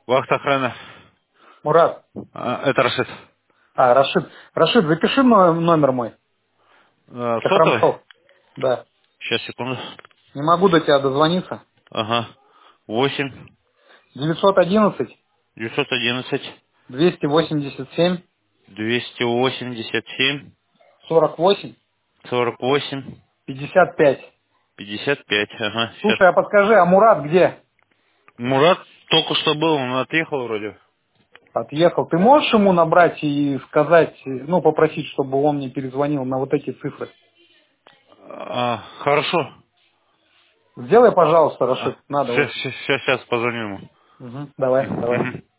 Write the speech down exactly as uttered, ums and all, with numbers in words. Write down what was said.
Вахта охрана. Мурат. А, это Рашид. А, Рашид. Рашид, запиши мо- номер мой. А, сотовый? Кахрамцов. Да. Сейчас, секунду. Не могу до тебя дозвониться. Ага. Восемь девятьсот одиннадцать девятьсот одиннадцать двести восемьдесят семь двести восемьдесят семь сорок восемь сорок восемь пятьдесят пять. пятьдесят пять. Ага, сейчас. Слушай, а подскажи, а Мурат где? Мурат только что был, он отъехал вроде. Отъехал. Ты можешь ему набрать и сказать, ну, попросить, чтобы он мне перезвонил на вот эти цифры? А, хорошо. Сделай, пожалуйста, А, Рашид. Надо сейчас, очень. сейчас, сейчас позвоню ему. Мгм. Давай, давай. Мгм.